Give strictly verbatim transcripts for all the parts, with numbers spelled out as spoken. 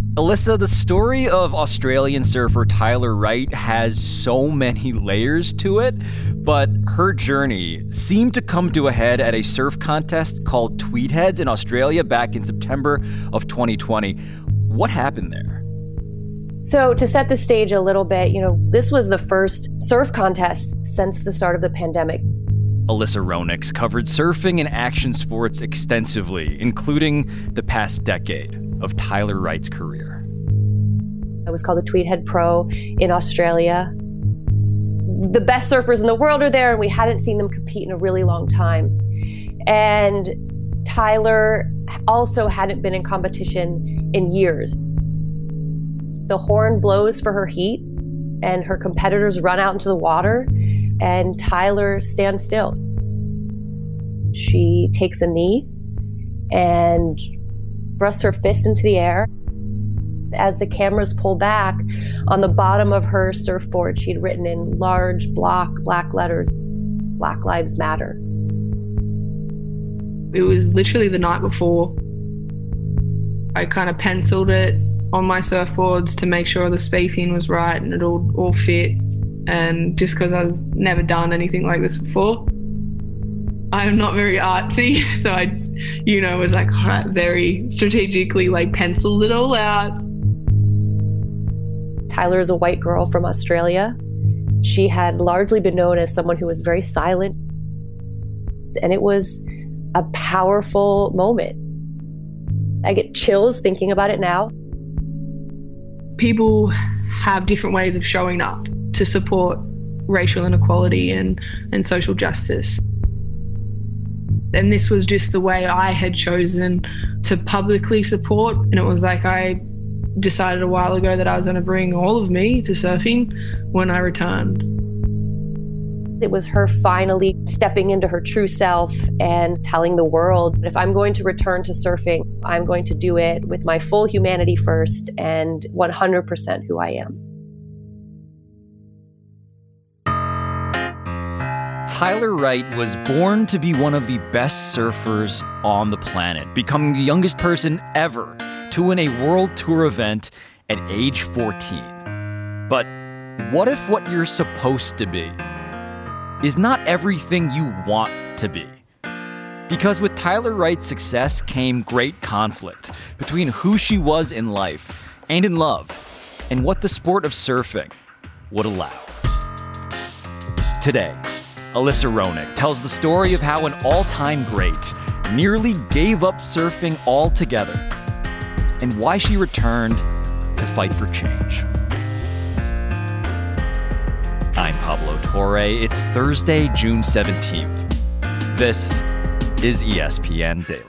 Alyssa, the story of Australian surfer Tyler Wright has so many layers to it, but her journey seemed to come to a head at a surf contest called Tweedheads in Australia back in September of twenty twenty. What happened there? So to set the stage a little bit, you know, this was the first surf contest since the start of the pandemic. Alyssa Ronix covered surfing and action sports extensively, including the past decade of Tyler Wright's career. It was called the Tweedhead Pro in Australia. The best surfers in the world are there, and we hadn't seen them compete in a really long time. And Tyler also hadn't been in competition in years. The horn blows for her heat, and her competitors run out into the water, and Tyler stands still. She takes a knee and thrusts her fist into the air. As the cameras pull back, on the bottom of her surfboard, she'd written in large block black letters, Black Lives Matter. It was literally the night before. I kind of penciled it on my surfboards to make sure the spacing was right and it all, all fit. And just because I was never done anything like this before. I'm not very artsy, so I, you know, was like, all right, very strategically like penciled it all out. Tyler is a white girl from Australia. She had largely been known as someone who was very silent. And it was a powerful moment. I get chills thinking about it now. People have different ways of showing up to support racial inequality and, and social justice. And this was just the way I had chosen to publicly support. And it was like I decided a while ago that I was going to bring all of me to surfing when I returned. It was her finally stepping into her true self and telling the world, if I'm going to return to surfing, I'm going to do it with my full humanity first and one hundred percent who I am. Tyler Wright was born to be one of the best surfers on the planet, becoming the youngest person ever to win a world tour event at age fourteen. But what if what you're supposed to be is not everything you want to be? Because with Tyler Wright's success came great conflict between who she was in life and in love, and what the sport of surfing would allow. Today, Alyssa Ronix tells the story of how an all-time great nearly gave up surfing altogether and why she returned to fight for change. I'm Pablo Torre. It's Thursday, June seventeenth. This is E S P N Daily.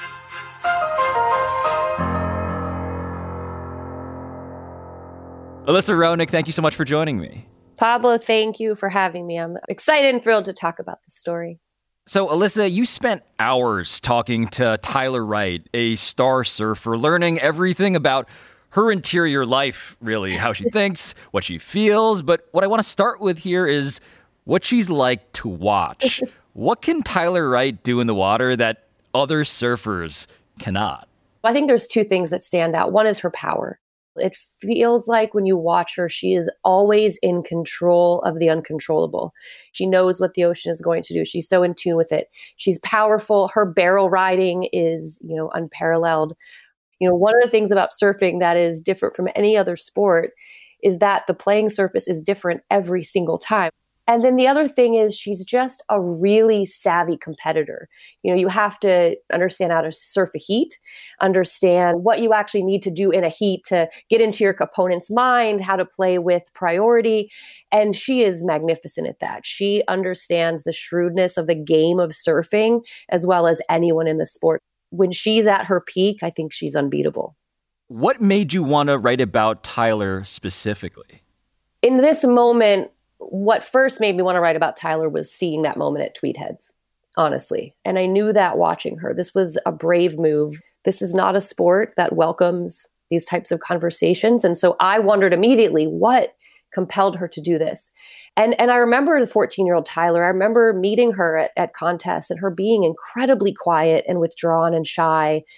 Alyssa Ronix, thank you so much for joining me. Pablo, thank you for having me. I'm excited and thrilled to talk about this story. So, Alyssa, you spent hours talking to Tyler Wright, a star surfer, learning everything about her interior life, really, how she thinks, what she feels. But what I want to start with here is what she's like to watch. What can Tyler Wright do in the water that other surfers cannot? I think there's two things that stand out. One is her power. It feels like when you watch her, she is always in control of the uncontrollable. She knows what the ocean is going to do. She's so in tune with it. She's powerful. Her barrel riding is, you know, unparalleled. You know, one of the things about surfing that is different from any other sport is that the playing surface is different every single time. And then the other thing is she's just a really savvy competitor. You know, you have to understand how to surf a heat, understand what you actually need to do in a heat to get into your opponent's mind, how to play with priority. And she is magnificent at that. She understands the shrewdness of the game of surfing as well as anyone in the sport. When she's at her peak, I think she's unbeatable. What made you want to write about Tyler specifically? In this moment, what first made me want to write about Tyler was seeing that moment at Tweedheads, honestly. And I knew that watching her. This was a brave move. This is not a sport that welcomes these types of conversations. And so I wondered immediately what compelled her to do this. And and I remember the fourteen-year-old Tyler. I remember meeting her at, at contests and her being incredibly quiet and withdrawn and shy.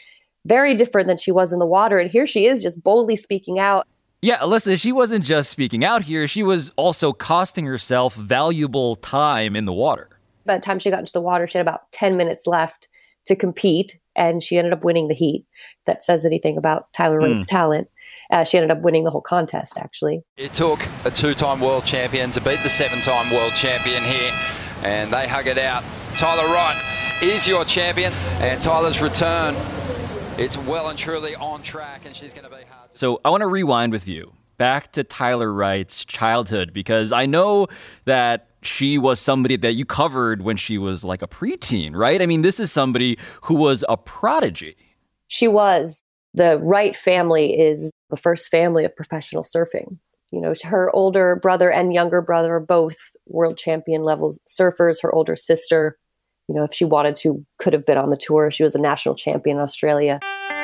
very different than she was in the water. And here she is just boldly speaking out. Yeah, Alyssa, she wasn't just speaking out here. She was also costing herself valuable time in the water. By the time she got into the water, she had about ten minutes left to compete, and she ended up winning the heat. If that says anything about Tyler Wright's mm. talent. Uh, she ended up winning the whole contest, actually. It took a two-time world champion to beat the seven-time world champion here, and they hug it out. Tyler Wright is your champion, and Tyler's return, it's well and truly on track, and she's going to be hard. So I want to rewind with you back to Tyler Wright's childhood, because I know that she was somebody that you covered when she was like a preteen, right? I mean, this is somebody who was a prodigy. She was. The Wright family is the first family of professional surfing. You know, her older brother and younger brother are both world champion level surfers. Her older sister, you know, if she wanted to, could have been on the tour. She was a national champion in Australia.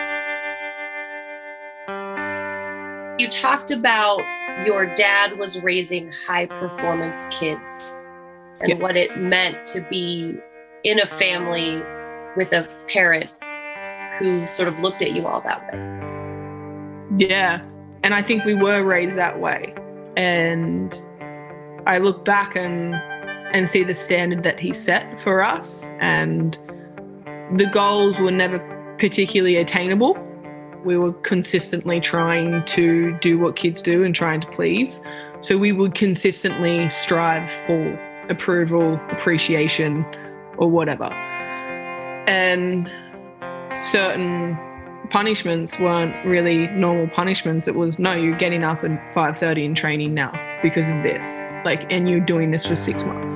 You talked about your dad was raising high performance kids and yeah. what it meant to be in a family with a parent who sort of looked at you all that way. Yeah. And I think we were raised that way. And I look back and and see the standard that he set for us. And the goals were never particularly attainable. We were consistently trying to do what kids do and trying to please. So we would consistently strive for approval, appreciation, or whatever. And certain punishments weren't really normal punishments. It was, no, you're getting up at five thirty and training now because of this. Like, and you're doing this for six months.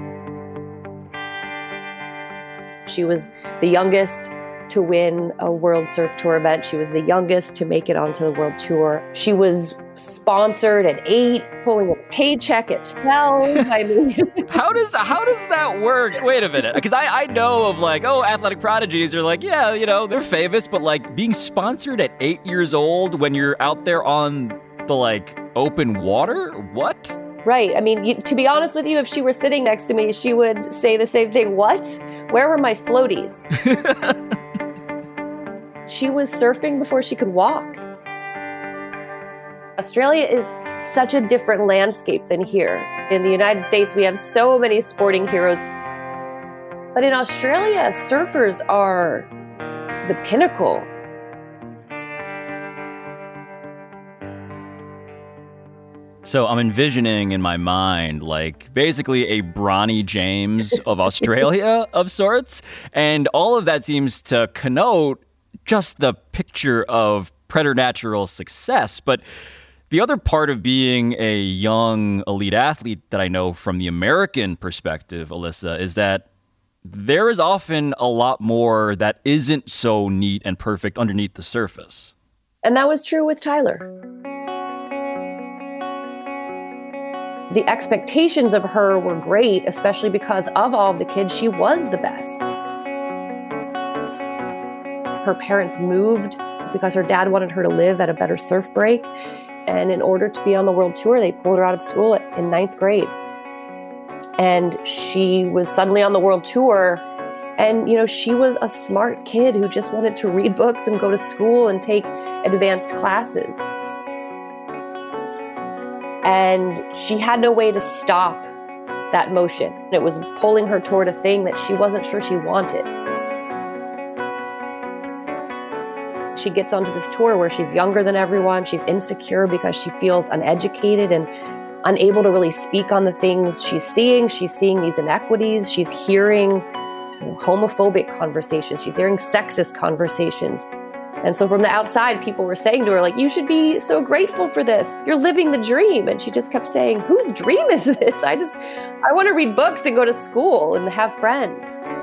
She was the youngest to win a World Surf Tour event. She was the youngest to make it onto the World Tour. She was sponsored at eight, pulling a paycheck at twelve. I mean, how does how does that work? Wait a minute, because I, I know of like, oh, athletic prodigies are like, yeah, you know, they're famous, but like being sponsored at eight years old when you're out there on the like open water, what? Right. I mean, you, to be honest with you, if she were sitting next to me, she would say the same thing. What? Where were my floaties? She was surfing before she could walk. Australia is such a different landscape than here. In the United States, we have so many sporting heroes. But in Australia, surfers are the pinnacle. So I'm envisioning in my mind, like, basically a Bronny James of Australia of sorts. And all of that seems to connote just the picture of preternatural success. But the other part of being a young elite athlete that I know from the American perspective, Alyssa, is that there is often a lot more that isn't so neat and perfect underneath the surface. And that was true with Tyler. The expectations of her were great, especially because of all of the kids, she was the best. Her parents moved because her dad wanted her to live at a better surf break. And in order to be on the world tour, they pulled her out of school in ninth grade. And she was suddenly on the world tour. And, you know, she was a smart kid who just wanted to read books and go to school and take advanced classes. And she had no way to stop that motion. It was pulling her toward a thing that she wasn't sure she wanted. She gets onto this tour where she's younger than everyone. She's insecure because she feels uneducated and unable to really speak on the things she's seeing. She's seeing these inequities. She's hearing, you know, homophobic conversations. She's hearing sexist conversations. And so from the outside, people were saying to her, like, you should be so grateful for this. You're living the dream. And she just kept saying, whose dream is this? I just, I want to read books and go to school and have friends.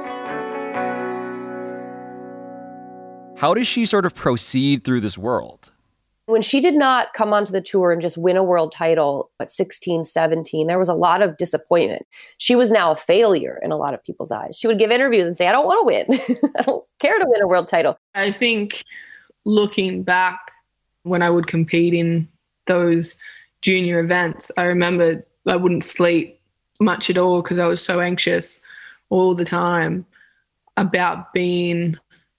How does she sort of proceed through this world? When she did not come onto the tour and just win a world title at sixteen, seventeen, there was a lot of disappointment. She was now a failure in a lot of people's eyes. She would give interviews and say, I don't want to win. I don't care to win a world title. I think looking back when I would compete in those junior events, I remember I wouldn't sleep much at all because I was so anxious all the time about being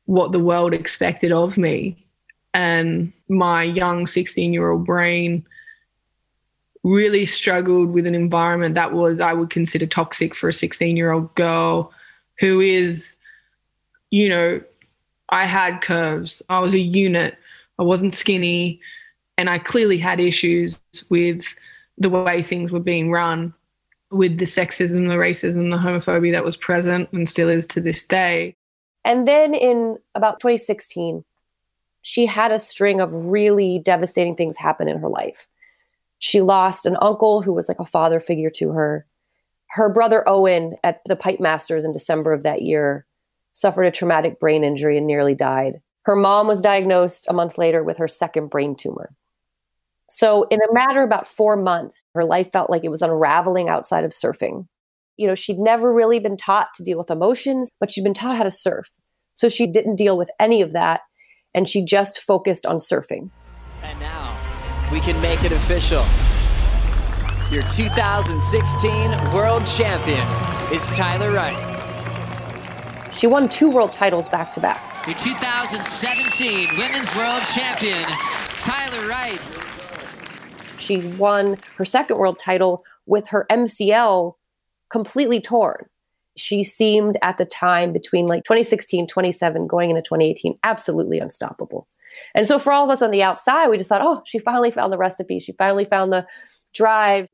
what the world expected of me. And my young sixteen-year-old brain really struggled with an environment that was, I would consider, toxic for a sixteen-year-old girl who is, you know, I had curves. I was a unit. I wasn't skinny. And I clearly had issues with the way things were being run, with the sexism, the racism, the homophobia that was present and still is to this day. And then in about twenty sixteen, she had a string of really devastating things happen in her life. She lost an uncle who was like a father figure to her. Her brother Owen at the Pipe Masters in December of that year suffered a traumatic brain injury and nearly died. Her mom was diagnosed a month later with her second brain tumor. So in a matter of about four months, her life felt like it was unraveling outside of surfing. You know, she'd never really been taught to deal with emotions, but she'd been taught how to surf. So she didn't deal with any of that, and she just focused on surfing. And now we can make it official. Your two thousand sixteen world champion is Tyler Wright. She won two world titles back to back. Your two thousand seventeen women's world champion, Tyler Wright. She won her second world title with her M C L completely torn. She seemed at the time between like twenty sixteen, twenty seven, going into twenty eighteen, absolutely unstoppable. And so for all of us on the outside, we just thought, oh, she finally found the recipe. She finally found the drive.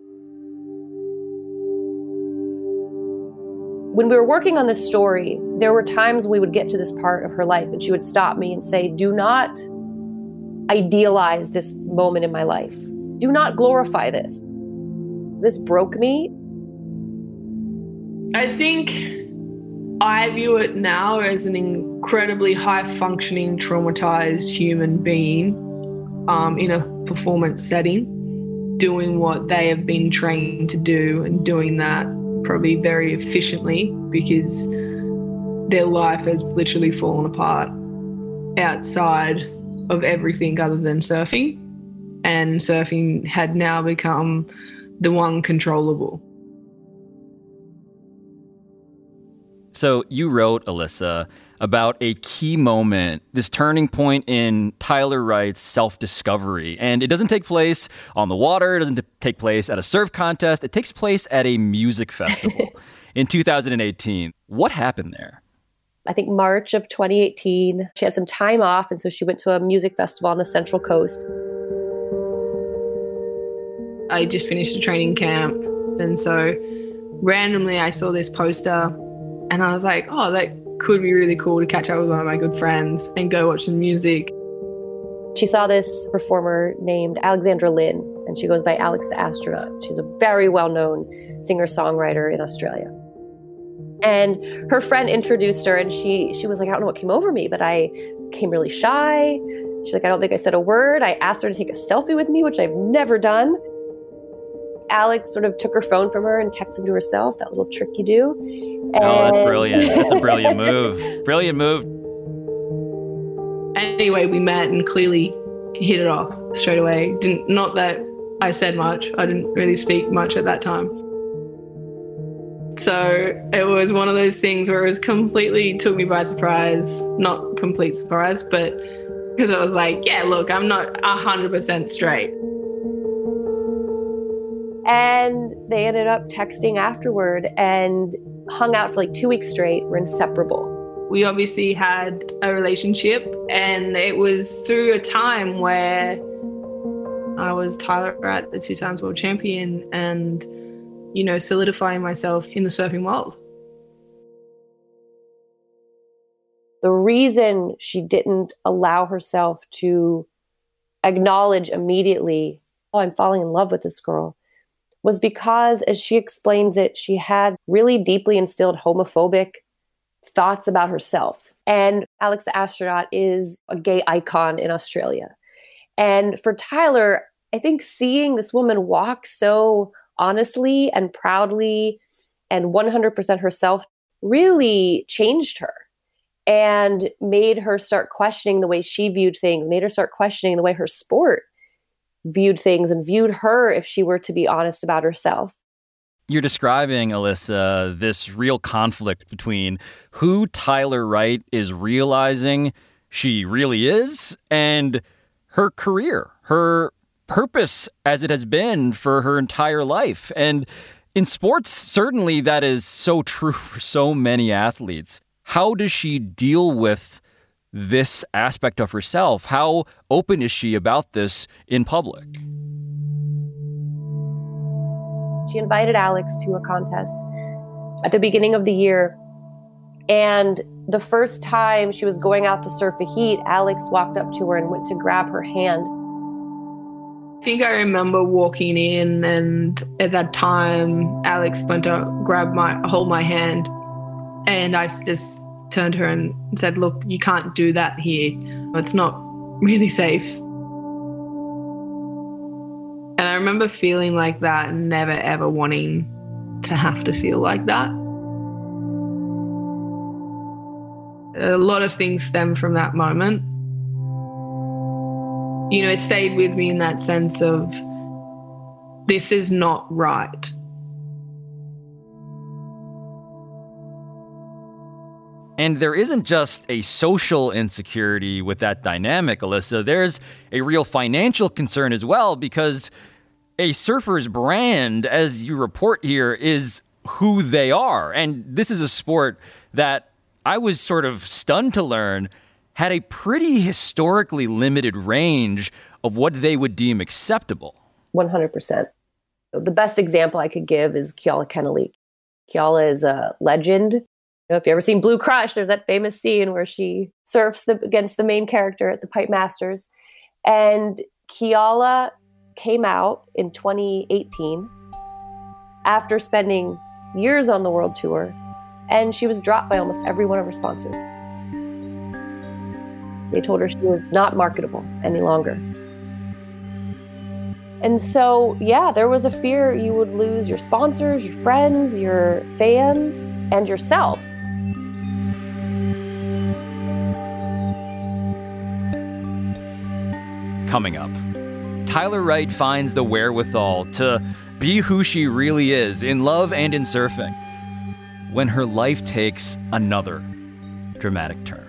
When we were working on this story, there were times we would get to this part of her life and she would stop me and say, do not idealize this moment in my life. Do not glorify this. This broke me. I think I view it now as an incredibly high-functioning, traumatized human being um, in a performance setting, doing what they have been trained to do and doing that probably very efficiently because their life has literally fallen apart outside of everything other than surfing. And surfing had now become the one controllable. So you wrote, Alyssa, about a key moment, this turning point in Tyler Wright's self-discovery. And it doesn't take place on the water. It doesn't take place at a surf contest. It takes place at a music festival in two thousand eighteen. What happened there? I think March of twenty eighteen. She had some time off, and so she went to a music festival on the Central Coast. I just finished a training camp, and so randomly I saw this poster and I was like, oh, that could be really cool to catch up with one of my good friends and go watch some music. She saw this performer named Alexandra Lynn, and she goes by Alex the Astronaut. She's a very well-known singer-songwriter in Australia. And her friend introduced her, and she she was like, I don't know what came over me, but I became really shy. She's like, I don't think I said a word. I asked her to take a selfie with me, which I've never done. Alex sort of took her phone from her and texted to herself, that little trick you do. And... Oh, that's brilliant. That's a brilliant move. Brilliant move. Anyway, we met and clearly hit it off straight away. Didn't Not that I said much. I didn't really speak much at that time. So it was one of those things where it was completely took me by surprise. Not complete surprise, but because I was like, yeah, look, I'm not one hundred percent straight. And they ended up texting afterward and hung out for like two weeks straight. We're inseparable. We obviously had a relationship, and it was through a time where I was Tyler Wright, the two times world champion, and, you know, solidifying myself in the surfing world. The reason she didn't allow herself to acknowledge immediately, oh, I'm falling in love with this girl, was because, as she explains it, she had really deeply instilled homophobic thoughts about herself. And Alex the Astronaut is a gay icon in Australia. And for Tyler, I think seeing this woman walk so honestly and proudly and one hundred percent herself really changed her and made her start questioning the way she viewed things, made her start questioning the way her sport viewed things and viewed her if she were to be honest about herself. You're describing, Alyssa, this real conflict between who Tyler Wright is realizing she really is and her career, her purpose as it has been for her entire life. And in sports, certainly that is so true for so many athletes. How does she deal with this aspect of herself? How open is she about this in public? She invited Alex to a contest at the beginning of the year. And the first time she was going out to surf a heat, Alex walked up to her and went to grab her hand. I think I remember walking in, and at that time, Alex went to grab my, hold my hand. And I just turned to her and said, look, you can't do that here. It's not really safe. And I remember feeling like that and never, ever wanting to have to feel like that. A lot of things stem from that moment. You know, it stayed with me in that sense of, this is not right. And there isn't just a social insecurity with that dynamic, Alyssa. There's a real financial concern as well, because a surfer's brand, as you report here, is who they are. And this is a sport that I was sort of stunned to learn had a pretty historically limited range of what they would deem acceptable. one hundred percent. The best example I could give is Keala Kennelly. Keala is a legend. You know, if you've ever seen Blue Crush, there's that famous scene where she surfs the, against the main character at the Pipe Masters. And Keala came out in twenty eighteen after spending years on the world tour, and she was dropped by almost every one of her sponsors. They told her she was not marketable any longer. And so, yeah, there was a fear you would lose your sponsors, your friends, your fans, and yourself. Coming up, Tyler Wright finds the wherewithal to be who she really is in love and in surfing when her life takes another dramatic turn.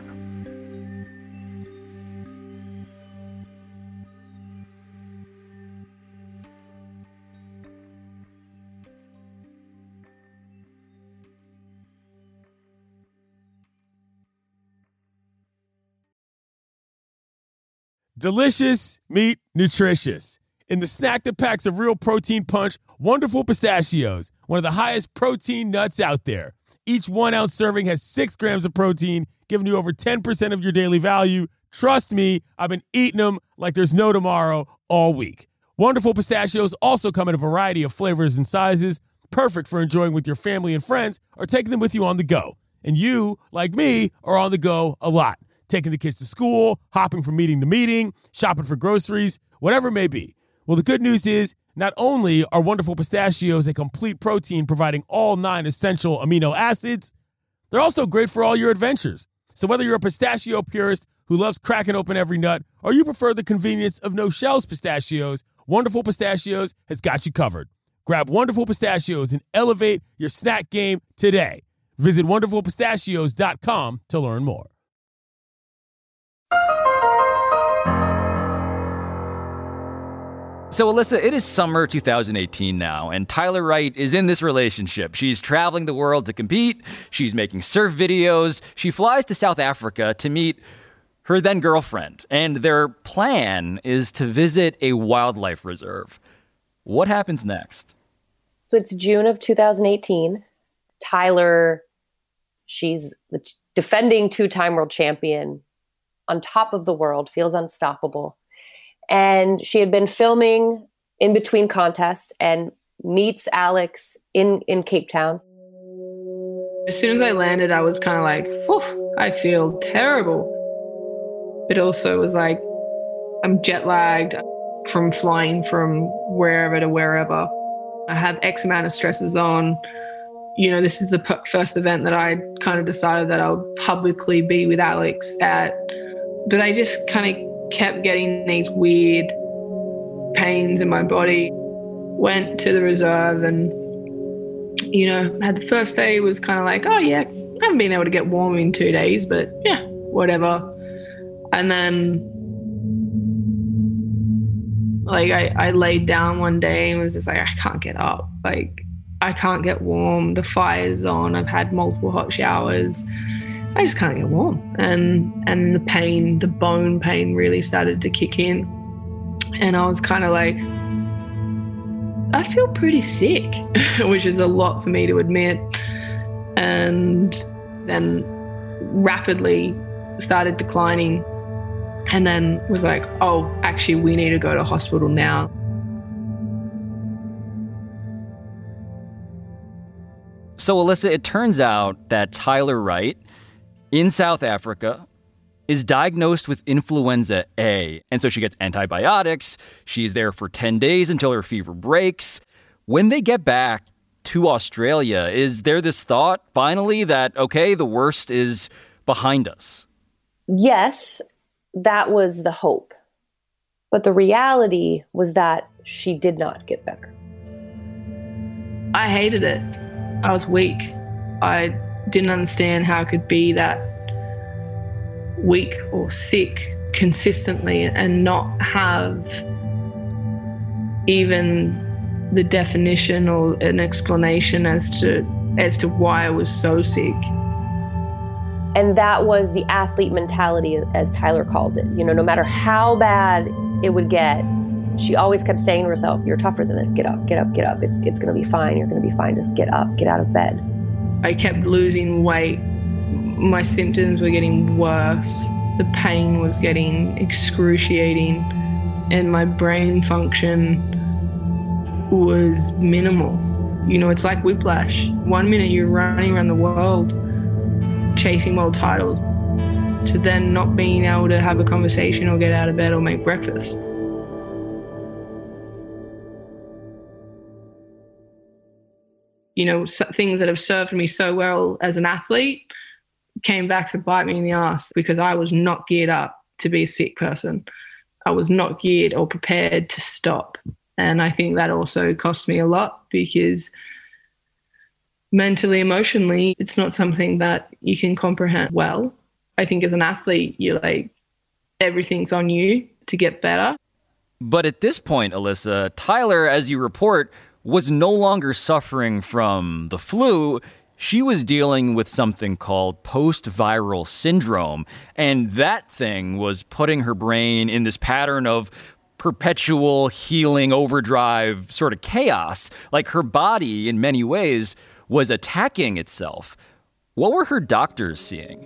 Delicious, meat, nutritious. In the snack that packs a real protein punch, Wonderful Pistachios, one of the highest protein nuts out there. Each one-ounce serving has six grams of protein, giving you over ten percent of your daily value. Trust me, I've been eating them like there's no tomorrow all week. Wonderful Pistachios also come in a variety of flavors and sizes, perfect for enjoying with your family and friends or taking them with you on the go. And you, like me, are on the go a lot. Taking the kids to school, hopping from meeting to meeting, shopping for groceries, whatever it may be. Well, the good news is not only are Wonderful Pistachios a complete protein providing all nine essential amino acids, they're also great for all your adventures. So whether you're a pistachio purist who loves cracking open every nut or you prefer the convenience of no shells pistachios, Wonderful Pistachios has got you covered. Grab Wonderful Pistachios and elevate your snack game today. Visit wonderful pistachios dot com to learn more. So, Alyssa, it is summer two thousand eighteen now, and Tyler Wright is in this relationship. She's traveling the world to compete. She's making surf videos. She flies to South Africa to meet her then girlfriend, and their plan is to visit a wildlife reserve. What happens next? So it's June of two thousand eighteen. Tyler, she's the defending two-time world champion, on top of the world, feels unstoppable. And she had been filming in between contests and meets Alex in, in Cape Town. As soon as I landed, I was kind of like, whew, I feel terrible. But also it was like, I'm jet lagged from flying from wherever to wherever. I have X amount of stresses on. You know, this is the p- first event that I kind of decided that I would publicly be with Alex at. But I just kind of kept getting these weird pains in my body. Went to the reserve and you know, had the first day was kind of like, oh yeah, I haven't been able to get warm in two days, but yeah, whatever. And then like I, I laid down one day and was just like, I can't get up. Like I can't get warm. The fire's on. I've had multiple hot showers. I just can't get warm. And and the pain, the bone pain really started to kick in. And I was kind of like, I feel pretty sick, which is a lot for me to admit. And then rapidly started declining. And then was like, oh, actually, we need to go to hospital now. So, Alyssa, it turns out that Tyler Wright in South Africa is diagnosed with influenza A. And so she gets antibiotics. She's there for ten days until her fever breaks. When they get back to Australia, is there this thought finally that, okay, the worst is behind us? Yes, that was the hope. But the reality was that she did not get better. I hated it. I was weak. I didn't understand how I could be that weak or sick consistently and not have even the definition or an explanation as to as to why I was so sick. And that was the athlete mentality, as Tyler calls it. You know, no matter how bad it would get, she always kept saying to herself, you're tougher than this. Get up, get up, get up. It's, it's going to be fine. You're going to be fine. Just get up, get out of bed. I kept losing weight. My symptoms were getting worse. The pain was getting excruciating. And my brain function was minimal. You know, it's like whiplash. One minute you're running around the world chasing world titles, to then not being able to have a conversation or get out of bed or make breakfast. You know, things that have served me so well as an athlete came back to bite me in the ass because I was not geared up to be a sick person. I was not geared or prepared to stop. And I think that also cost me a lot because mentally, emotionally, it's not something that you can comprehend well. I think as an athlete, you're like, everything's on you to get better. But at this point, Alyssa, Tyler, as you report, was no longer suffering from the flu. She was dealing with something called post-viral syndrome. And that thing was putting her brain in this pattern of perpetual healing overdrive sort of chaos. Like her body, in many ways, was attacking itself. What were her doctors seeing?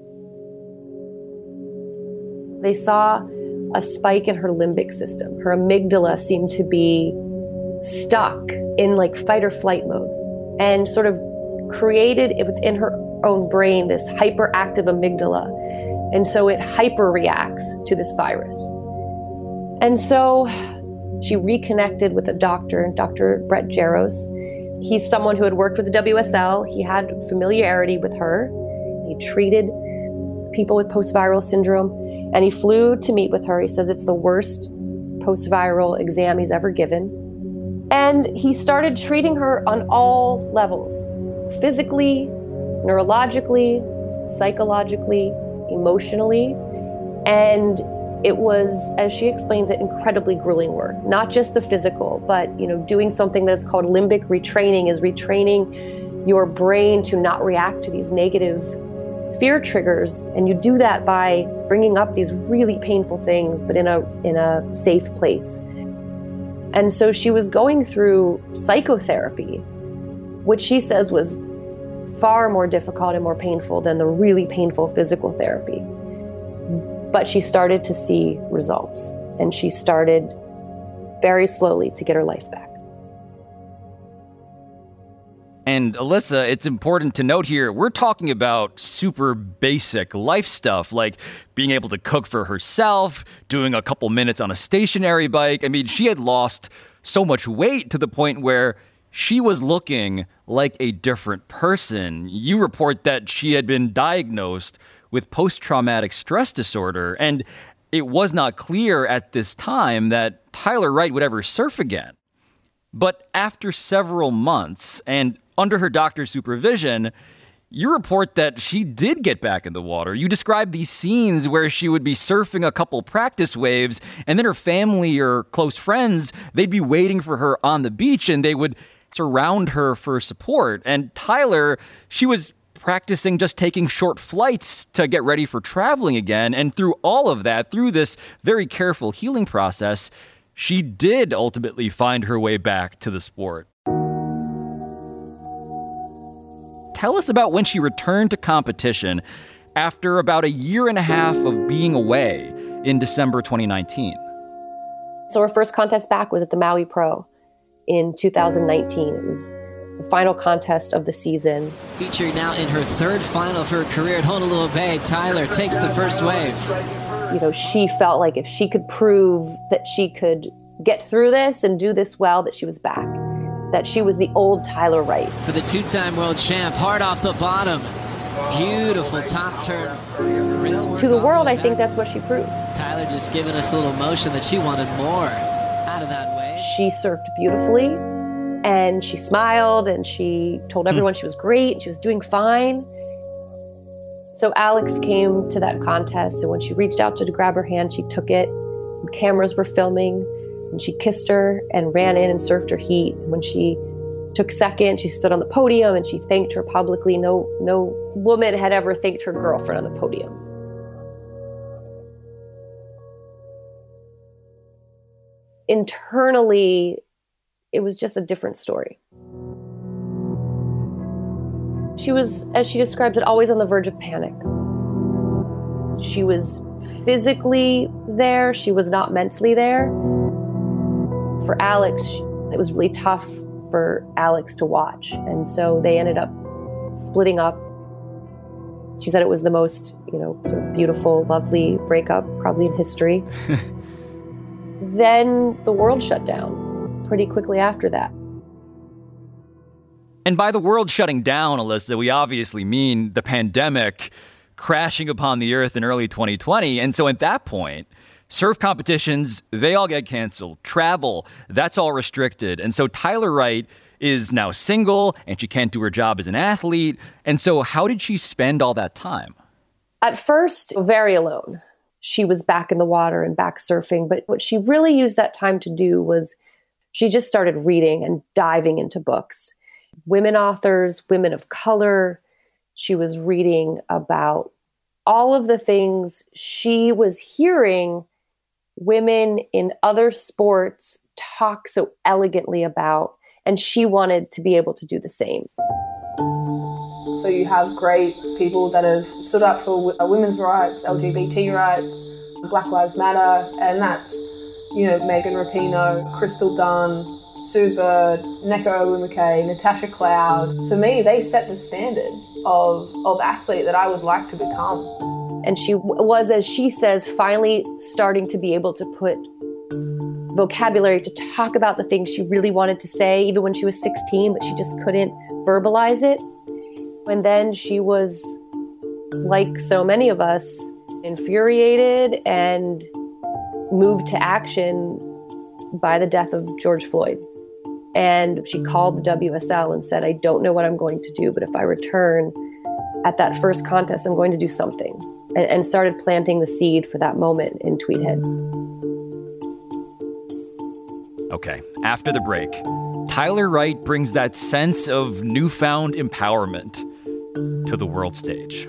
They saw a spike in her limbic system. Her amygdala seemed to be stuck in like fight or flight mode and sort of created within her own brain this hyperactive amygdala. And so it hyper reacts to this virus. And so she reconnected with a doctor, Doctor Brett Jaros. He's someone who had worked with the W S L. He had familiarity with her. He treated people with post-viral syndrome, and he flew to meet with her. He says it's the worst post-viral exam he's ever given. And he started treating her on all levels, physically, neurologically, psychologically, emotionally. And it was, as she explains it, incredibly grueling work. Not just the physical, but you know, doing something that's called limbic retraining is retraining your brain to not react to these negative fear triggers. And you do that by bringing up these really painful things, but in a in a safe place. And so she was going through psychotherapy, which she says was far more difficult and more painful than the really painful physical therapy. But she started to see results, and she started very slowly to get her life back. And Alyssa, it's important to note here, we're talking about super basic life stuff, like being able to cook for herself, doing a couple minutes on a stationary bike. I mean, she had lost so much weight to the point where she was looking like a different person. You report that she had been diagnosed with post-traumatic stress disorder, and it was not clear at this time that Tyler Wright would ever surf again. But after several months, and under her doctor's supervision, you report that she did get back in the water. You describe these scenes where she would be surfing a couple practice waves, and then her family or close friends, they'd be waiting for her on the beach, and they would surround her for support. And Tyler, she was practicing just taking short flights to get ready for traveling again. And through all of that, through this very careful healing process, she did ultimately find her way back to the sport. Tell us about when she returned to competition after about a year and a half of being away in December twenty nineteen. So her first contest back was at the Maui Pro in two thousand nineteen. It was the final contest of the season. Featured now in her third final of her career at Honolulu Bay, Tyler takes the first wave. You know, she felt like if she could prove that she could get through this and do this well, that she was back. That she was the old Tyler Wright. For the two-time world champ, hard off the bottom. Beautiful top turn. To the world, I think that's what she proved. Tyler just giving us a little motion that she wanted more out of that wave. She surfed beautifully, and she smiled, and she told everyone she was great, and she was doing fine. So Alex came to that contest, and when she reached out to grab her hand, she took it. And cameras were filming. And she kissed her and ran in and surfed her heat. And when she took second, she stood on the podium and she thanked her publicly. No, no woman had ever thanked her girlfriend on the podium. Internally, it was just a different story. She was, as she describes it, always on the verge of panic. She was physically there. She was not mentally there. For Alex, it was really tough for Alex to watch. And so they ended up splitting up. She said it was the most, you know, sort of beautiful, lovely breakup probably in history. Then the world shut down pretty quickly after that. And by the world shutting down, Alyssa, we obviously mean the pandemic crashing upon the earth in early twenty twenty. And so at that point, surf competitions, they all get canceled. Travel, that's all restricted. And so Tyler Wright is now single and she can't do her job as an athlete. And so how did she spend all that time? At first, very alone. She was back in the water and back surfing. But what she really used that time to do was she just started reading and diving into books. Women authors, women of color. She was reading about all of the things she was hearing women in other sports talk so elegantly about, and she wanted to be able to do the same. So you have great people that have stood up for women's rights, L G B T rights, Black Lives Matter, and that's, you know, Megan Rapinoe, Crystal Dunn, Sue Bird, Neko Olumide, Natasha Cloud. For me, they set the standard of, of athlete that I would like to become. And she was, as she says, finally starting to be able to put vocabulary to talk about the things she really wanted to say, even when she was sixteen, but she just couldn't verbalize it. And then she was, like so many of us, infuriated and moved to action by the death of George Floyd. And she called the W S L and said, I don't know what I'm going to do, but if I return at that first contest, I'm going to do something. And, and started planting the seed for that moment in Tweed Heads. Okay, after the break, Tyler Wright brings that sense of newfound empowerment to the world stage.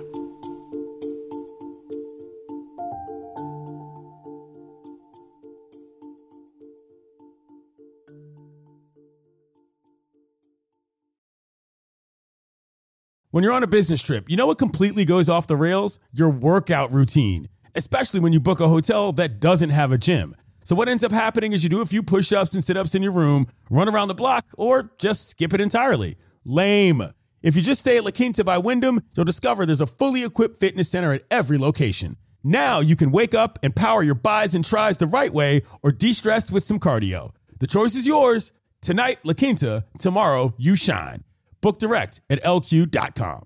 When you're on a business trip, you know what completely goes off the rails? Your workout routine, especially when you book a hotel that doesn't have a gym. So what ends up happening is you do a few push-ups and sit-ups in your room, run around the block, or just skip it entirely. Lame. If you just stay at La Quinta by Wyndham, you'll discover there's a fully equipped fitness center at every location. Now you can wake up and power your buys and tries the right way or de-stress with some cardio. The choice is yours. Tonight, La Quinta. Tomorrow, you shine. Book direct at L Q dot com.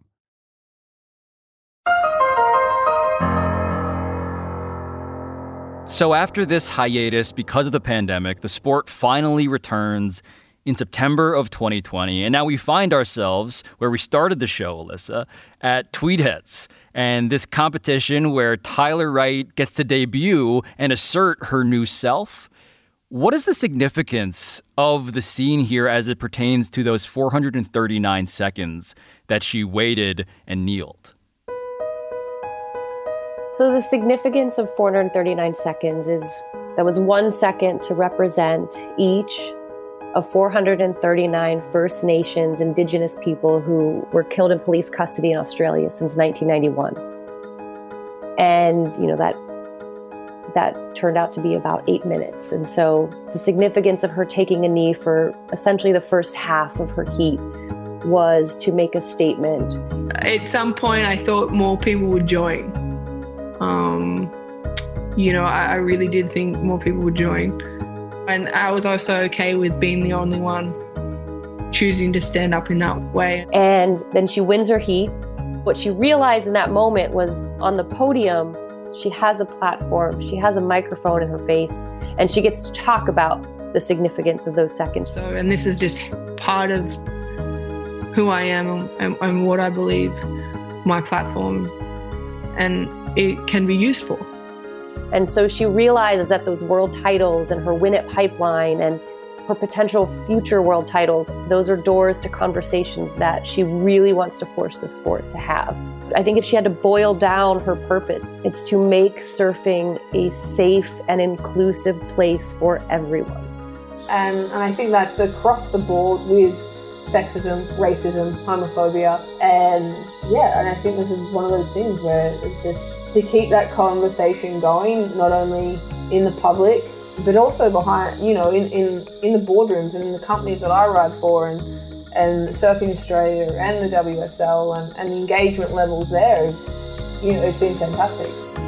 So after this hiatus because of the pandemic, the sport finally returns in September of twenty twenty. And now we find ourselves where we started the show, Alyssa, at Tweedheads. And this competition where Tyler Wright gets to debut and assert her new self. What is the significance of the scene here as it pertains to those four hundred thirty-nine seconds that she waited and kneeled? So the significance of four hundred thirty-nine seconds is that was one second to represent each of four hundred thirty-nine First Nations Indigenous people who were killed in police custody in Australia since nineteen ninety-one. And, you know, that that turned out to be about eight minutes. And so the significance of her taking a knee for essentially the first half of her heat was to make a statement. At some point, I thought more people would join. Um, you know, I, I really did think more people would join. And I was also okay with being the only one choosing to stand up in that way. And then she wins her heat. What she realized in that moment was on the podium, she has a platform, she has a microphone in her face, and she gets to talk about the significance of those seconds. So, and this is just part of who I am and, and what I believe, my platform, and it can be useful. And so she realizes that those world titles and her Win It pipeline and her potential future world titles, those are doors to conversations that she really wants to force the sport to have. I think if she had to boil down her purpose, it's to make surfing a safe and inclusive place for everyone. And, and I think that's across the board with sexism, racism, homophobia, and yeah, and I think this is one of those things where it's just to keep that conversation going, not only in the public, but also behind, you know, in, in, in the boardrooms and in the companies that I ride for, and and Surfing Australia and the W S L, and, and the engagement levels there. It's, you know, it's been fantastic.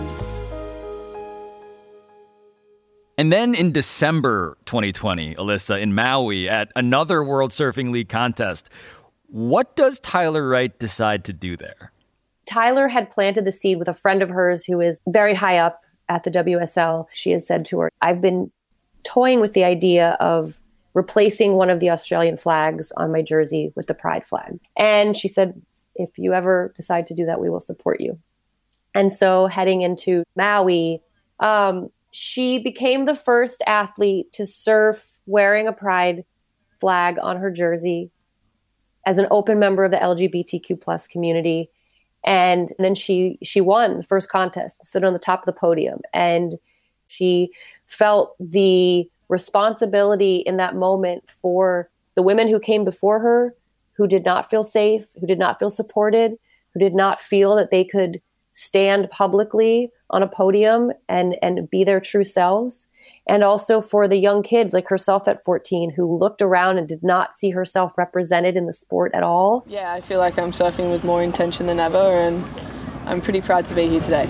And then in December twenty twenty, Alyssa, in Maui at another World Surfing League contest, what does Tyler Wright decide to do there? Tyler had planted the seed with a friend of hers who is very high up at the W S L. She has said to her, I've been toying with the idea of replacing one of the Australian flags on my jersey with the Pride flag. And she said, if you ever decide to do that, we will support you. And so heading into Maui, um, she became the first athlete to surf wearing a Pride flag on her jersey as an open member of the L G B T Q plus community. And then she she won the first contest, stood on the top of the podium. And she felt the responsibility in that moment for the women who came before her, who did not feel safe, who did not feel supported, who did not feel that they could stand publicly on a podium and, and be their true selves. And also for the young kids like herself at fourteen who looked around and did not see herself represented in the sport at all. Yeah, I feel like I'm surfing with more intention than ever, and I'm pretty proud to be here today.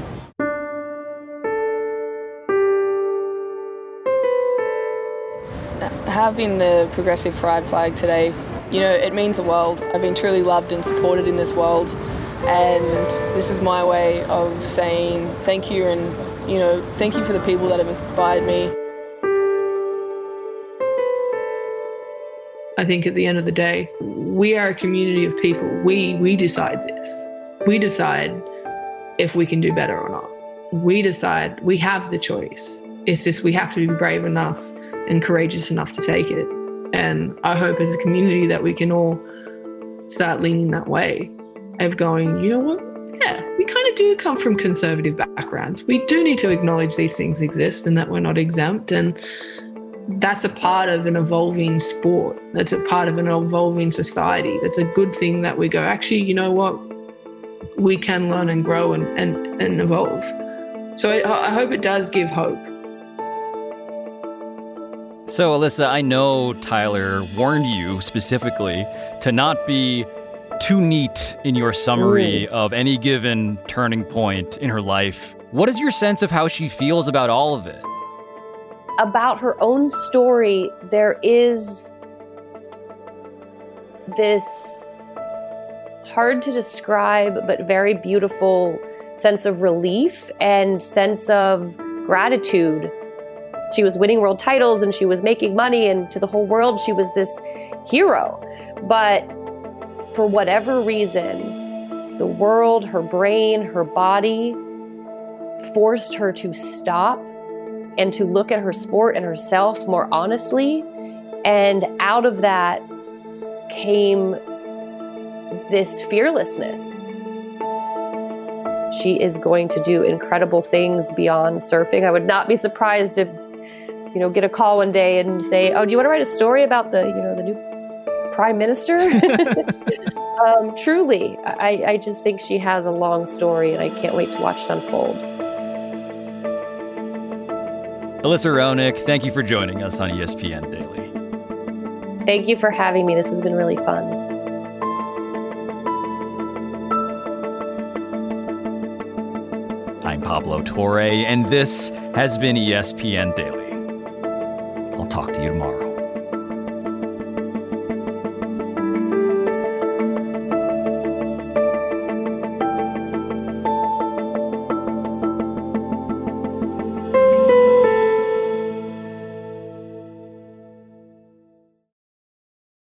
Having the Progressive Pride flag today, you know, it means the world. I've been truly loved and supported in this world, and this is my way of saying thank you, and, you know, thank you for the people that have inspired me. I think at the end of the day, we are a community of people. We we decide this. We decide if we can do better or not. We decide, we have the choice. It's just we have to be brave enough and courageous enough to take it. And I hope as a community that we can all start leaning that way of going, you know what? Yeah, we kind of do come from conservative backgrounds. We do need to acknowledge these things exist and that we're not exempt. And that's a part of an evolving sport. That's a part of an evolving society. That's a good thing that we go, actually, you know what? We can learn and grow and, and, and evolve. So I, I hope it does give hope. So, Alyssa, I know Tyler warned you specifically to not be too neat in your summary Ooh. of any given turning point in her life. What is your sense of how she feels about all of it? About her own story, there is this hard to describe but very beautiful sense of relief and sense of gratitude. She was winning world titles and she was making money, and to the whole world, she was this hero. But for whatever reason, the world, her brain, her body forced her to stop and to look at her sport and herself more honestly. And out of that came this fearlessness. She is going to do incredible things beyond surfing. I would not be surprised to, you know, get a call one day and say, "Oh, do you want to write a story about the, you know, the new prime minister?" um, truly, I, I just think she has a long story, and I can't wait to watch it unfold. Alyssa Raonic, thank you for joining us on E S P N Daily. Thank you for having me. This has been really fun. I'm Pablo Torre, and this has been E S P N Daily. I'll talk to you tomorrow.